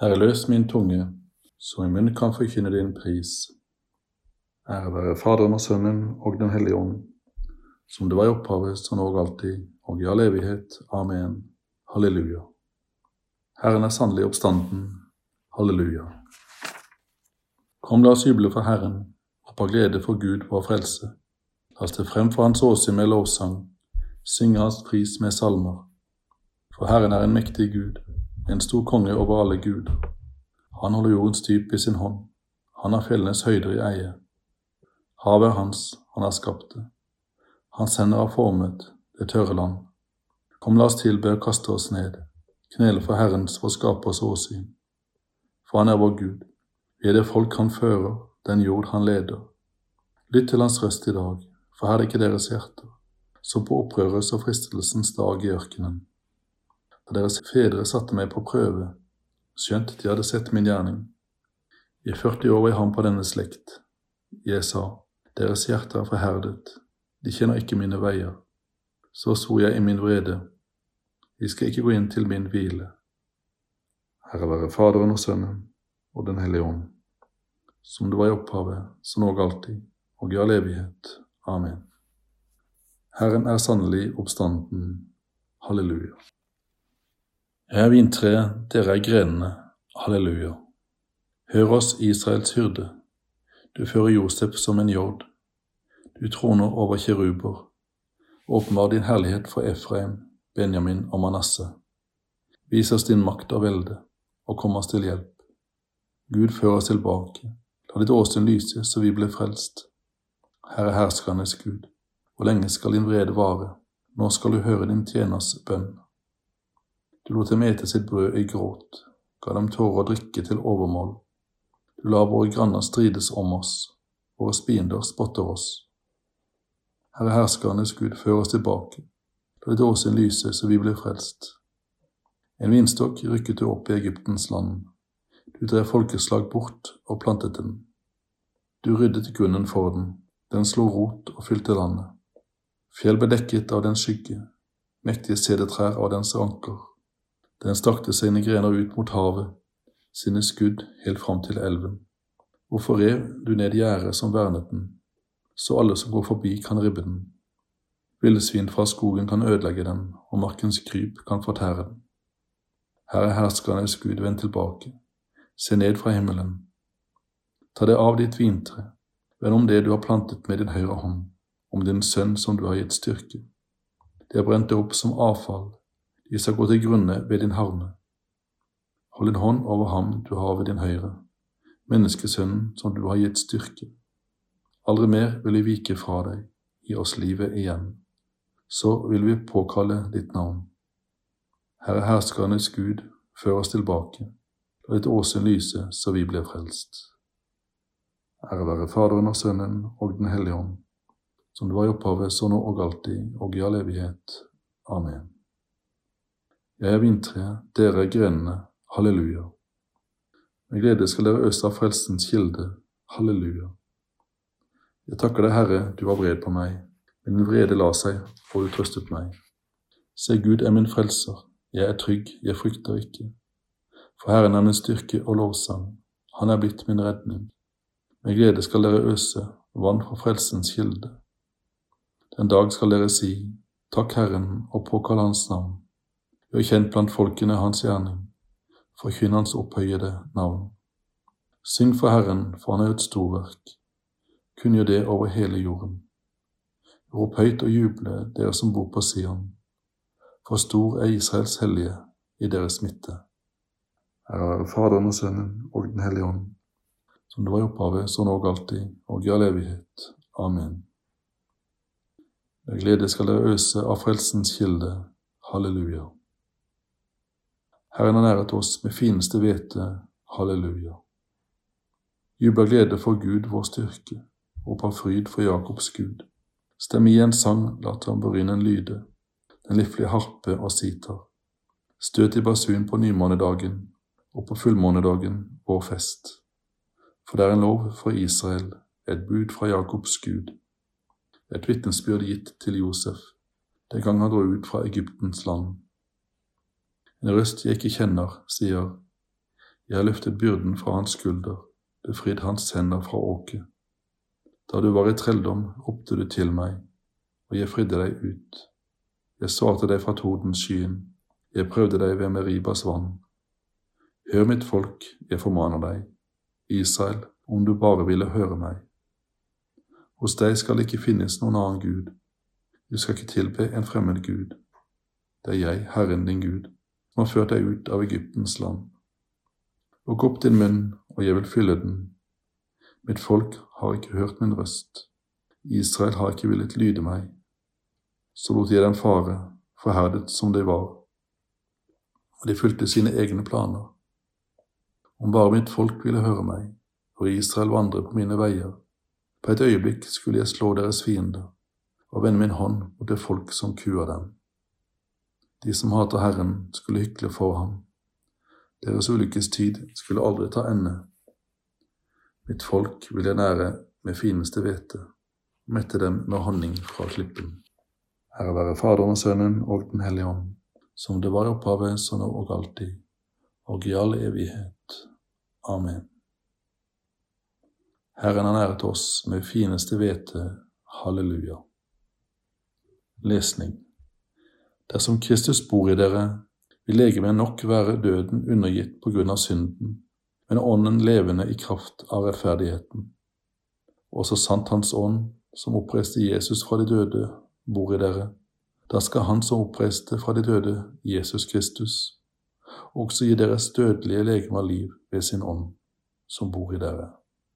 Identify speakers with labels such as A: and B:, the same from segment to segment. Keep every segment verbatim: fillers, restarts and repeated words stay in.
A: Herre, løs min tunge, så min munn kan forkynne din pris. Ære være Faderen og Sønnen og den hellige ånd, som det var i opphavet, så nå og alltid, og i all evighet. Amen. Halleluja. Herren er sannelig oppstanden. Halleluja. Kom, la oss juble for Herren, og på glede for Gud vår frelse. La oss til frem for hans åsyn med lovsang, synge hans pris med salmer. For Herren er en mektig Gud, en stor konge over alle guder. Han holder jordens dyp i sin hånd, han har fjellenes høyder i eie. Havet er hans, han har skapt det. Hans hender har formet det tørre land. Kom, la oss tilbe og kaste oss ned, knele for Herrens, vår skapers åsyn. For han er vår Gud, vi er det folk han fører, den jord han leder. Lytt til hans røst i dag, for her er det ikke deres hjerter, som på opprørets og fristelsens dag i ørkenen. Da deres fedre satte meg på prøve, skjønt de hadde sett min gjerning. I førti år var jeg ham på denne slekt. Jeg sa, deres hjerter er forherdet, de kjenner ikke mine veier. Så svor jeg i min vrede, de skal ikke gå inn til min hvile. Herre være Faderen og Sønnen og den hellige ånd, som det var i opphavet, så nå og alltid, og i all evighet. Amen. Herren er sannelig oppstanden. Halleluja. Jeg er vintreet, dere er grenene. Halleluja. Hør oss, Israels hyrde. Du fører Josef som en jord. Du troner over kjeruber. Åpenbar din herlighet for Efraim, Benjamin og Manasse. Vis oss din makt og velde, og kom oss til hjelp. Gud fører oss tilbake. La ditt åsyn lyse, så vi blir frelst. Herre herskernes Gud, hvor lenge skal din vrede vare? Nå skal du høre din tjeners bønn. Du lot dem ete sitt brød i gråt, ga dem tårer å drikke til overmål. Du la våre granner strides om oss, våre fiender spotter oss. Herre herskernes Gud, før oss tilbake, la ditt åsyn lyse, så vi blir frelst. En vinstokk rykket du opp i Egyptens land. Du drev folkeslag bort og plantet den. Du ryddet grunnen for den, den slo rot og fylte landet. Fjell ble dekket av den skygge, mektige sedetrær av dens ranker. Den strakte sine grener ut mot havet, sine skudd helt fram til elven. Hvorfor rev du ned gjerdet som vernet den, så alle som går forbi kan ribbe den? Villsvin fra skogen kan ødelegge den, og markens kryp kan fortære den. Her er herskernes Gud, vend tilbake, se ned fra himmelen. Ta det av ditt vintre, vend om det du har plantet med din høyre hånd, om din sønn som du har gitt styrke. Det er brent opp som avfall, de skal gå til grunne ved din harme. Hold din hånd over ham du har ved din høyre, menneskesønnen som du har gitt styrke. Aldri mer vil vi vike fra deg, gi oss livet igjen. Så vil vi påkalle ditt navn. Herre herskernes Gud, før oss tilbake, la ditt åsyn lyse, så vi blir frelst. Ære være Faderen og Sønnen og den hellige ånd, som det var i opphavet, så nå og alltid, og i all evighet. Amen. Jeg er vintreet, dere er grenene. Halleluja. Med glede skal dere øse av frelsens kilde. Halleluja. Jeg takker deg, Herre, du var vred på meg, men din vrede la seg, og du trøstet meg. Se, Gud er min frelser, jeg er trygg, jeg frykter ikke. For Herren er min styrke og lovsang, han er blitt min redning. Med glede skal dere øse vann fra frelsens kilde. Den dag skal dere si, takk Herren, og påkall hans navn. Gjør kjent blant folkene hans gjerning, forkynn hans opphøyede navn. Syng for Herren, for han har gjort storverk. Kunngjør det over hele jorden. Rop høyt og juble, dere som bor på Sion. For stor er Israels hellige i deres midte. Ære være Faderen og Sønnen og den hellige ånd, som det var i opphavet, så nå og alltid, og i all evighet. Amen. Med glede skal dere øse av frelsens kilde. Halleluja. Herren har næret oss med fineste hvete. Halleluja. Jubel glede for Gud, vår styrke, og på fryd for Jakobs Gud. Stem i en sang, la tamburinen lyde, den liflige harpe og sitar. Støt i basun på nymånedagen, og på fullmånedagen vår fest. For det er en lov for Israel, et bud fra Jakobs Gud. Et vitnesbyrd gitt til Josef, den gang han dro ut fra Egyptens land. En røst jeg ikke kjenner, sier, Jeg har løftet byrden fra hans skulder, befridd hans hender fra åket. Da du var i trelldom, ropte du til meg, og jeg fridde deg ut. Jeg svarte deg fra tordens skyen, jeg prøvde deg ved Meribas vann. Hør mitt folk, jeg formaner deg, Israel, om du bare ville høre meg. Hos deg skal det ikke finnes noen annen Gud. Du skal ikke tilbe en fremmed Gud. Det er jeg, Herren din Gud, som har ført deg ut av Egyptens land. Lukk opp din munn, og jeg vil fylle den. Mitt folk har ikke hørt min røst. Israel har ikke villet lyde meg. Så lot jeg dem fare, forherdet som de var, og de fulgte sine egne planer. Om bare mitt folk ville høre meg, og Israel vandre på mine veier, på et øyeblikk skulle jeg slå deres fiender, og vende min hånd mot det folk som kuer dem. De som hater Herren skulle hykle for ham. Deres ulykkestid skulle aldri ta ende. Mitt folk vil jeg nære med fineste hvete, og mette dem med honning fra klippen. Ære være Faderen og Sønnen og Den hellige ånd, som det var i opphavet, så nå og alltid, og i all evighet. Amen. Herren har næret oss med fineste hvete. Halleluja. Lesning. Dersom Kristus bor i dere, vil legemet nok være døden undergitt på grunn av synden, men ånden levende i kraft av rettferdigheten. Og så sant hans ånd, som oppreiste Jesus fra de døde, bor i dere, da skal han som oppreiste fra de døde, Jesus Kristus, også gi deres dødelige legeme liv ved sin ånd, som bor i dere.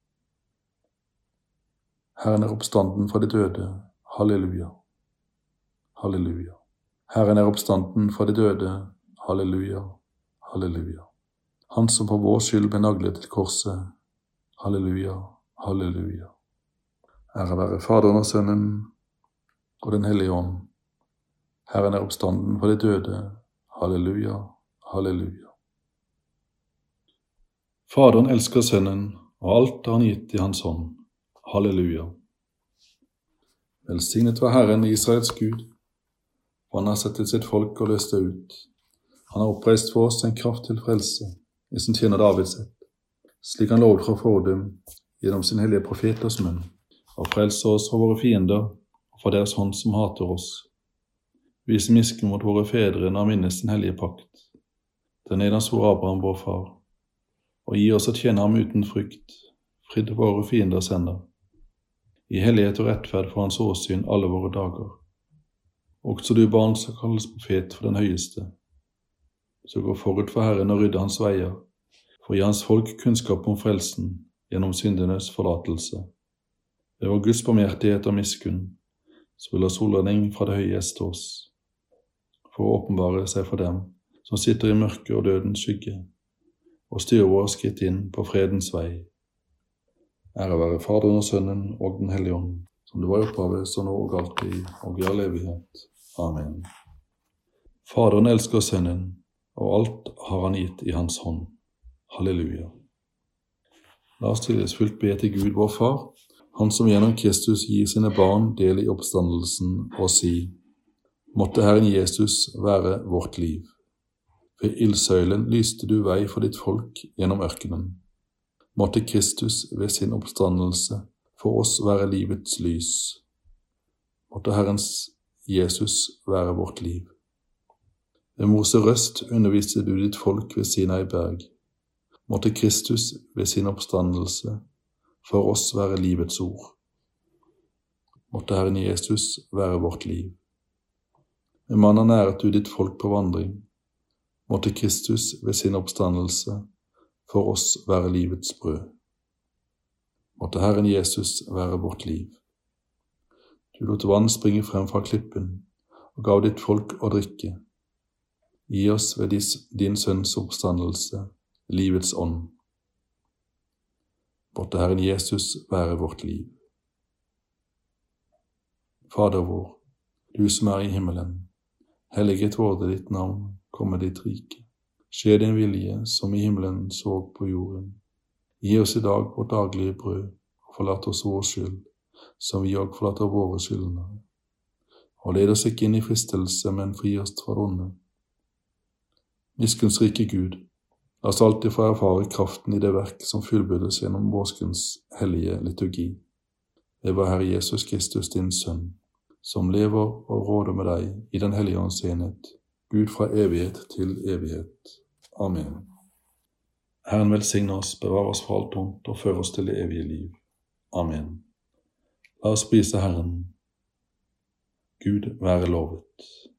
A: Herren er oppstanden fra de døde. Halleluja. Halleluja. Herren er oppstanden fra de døde. Halleluja. Halleluja. Han som for vår skyld ble naglet til korset. Halleluja. Halleluja. Ære være Faderen og Sønnen og Den hellige ånd. Herren er oppstanden fra de døde. Halleluja. Halleluja. Faderen elsker Sønnen, og alt har han gitt i hans hånd. Halleluja. Velsignet var Herren Israels Gud, for han har sett til sitt folk og løst det ut. Han har oppreist for oss en kraft til frelse i sin tjener Davids ett, slik han lovet fra fordum gjennom sin hellige profeters munn, og frelse oss fra våre fiender og fra deres hånd som hater oss. Vise miskunn mot våre fedre når han minnes den hellige pakt, den ed han svor Abraham vår far, og gi oss å tjene ham uten frykt, fridd våre fienders hender, i hellighet og rettferd for hans åsyn alle våre dager. Også du, barn, skal kalles profet for den høyeste, så gå forut for Herren og rydde hans veier, for å gi hans folk kunnskap om frelsen gjennom syndenes forlatelse. Ved vår Guds barmhjertighet og miskunn, så vil la solredning fra det høye gjeste oss, for å åpenbare seg for dem som sitter i mørke og dødens skygge, og styre våre skritt inn på fredens vei. Ære være Faderen og Sønnen og Den hellige ånd, som det var i opphavet, så nå og alltid, og i all evighet. Amen. Faderen elsker Sønnen, og alt har han gitt i hans hånd. Halleluja. La oss tillitsfullt be til Gud vår Far, han som gjennom Kristus gir sine barn del i oppstandelsen, og si: Måtte Herren Jesus være vårt liv. Ved ildsøylen lyste du vei for ditt folk gjennom ørkenen. Måtte Kristus ved sin oppstandelse for oss være livets lys. Måtte Herrens Jesus være vårt liv. Ved Mose røst underviste du ditt folk ved Sinai berg. Måtte Kristus ved sin oppstandelse for oss være livets ord. Måtte Herren Jesus være vårt liv. Med manna næret du ditt folk på vandring. Måtte Kristus ved sin oppstandelse for oss være livets brød. Måtte Herren Jesus være vårt liv. Du lot vann springe frem fra klippen, og gav ditt folk å drikke. Gi oss ved din sønns oppstandelse livets ånd. Måtte Herren Jesus være vårt liv. Fader vår, du som er i himmelen, helliget vorde ditt navn, komme ditt rike. Skje din vilje, som i himmelen så på jorden. Gi oss i dag vårt daglige brød, og forlat oss vår skyld, som vi også forlater våre skyldnere. Og led oss ikke inn i fristelse, men fri oss fra det onde. Miskunnsrike Gud, La oss alltid få erfare kraften i det verk som fullbyrdes gjennom påskens hellige liturgi. Ved vår Herre Jesus Kristus, din Sønn, som lever og råder med deg i den hellige ånds enhet, Gud fra evighet til evighet. Amen. Herren velsigne oss, bevare oss fra alt ondt og føre oss til det evige liv. Amen. La oss prise Herren. Gud være lovet.